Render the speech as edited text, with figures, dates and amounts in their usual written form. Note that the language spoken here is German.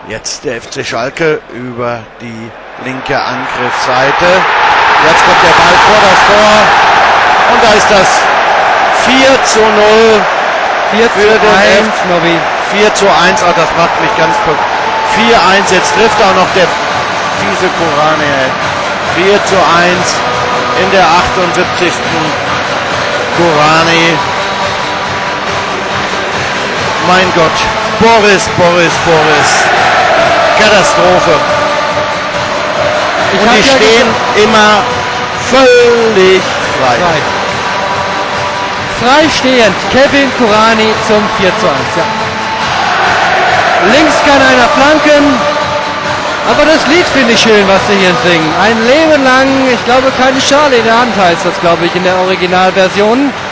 Jetzt der FC Schalke über die linke Angriffsseite. Jetzt kommt der Ball vor das Tor. Und da ist das 4:0 für den 4:1. Oh, das macht mich ganz verrückt. 4:1. Jetzt trifft auch noch der fiese Korani. 4:1 in der 78. Korani. Mein Gott. Boris. Katastrophe. Und die stehen immer völlig frei. Freistehend Kevin Korani zum 4:1. Ja. Links kann einer flanken. Aber das Lied finde ich schön, was sie hier singen. Ein Leben lang, ich glaube, keine Schale in der Hand heißt das, glaube ich, in der Originalversion.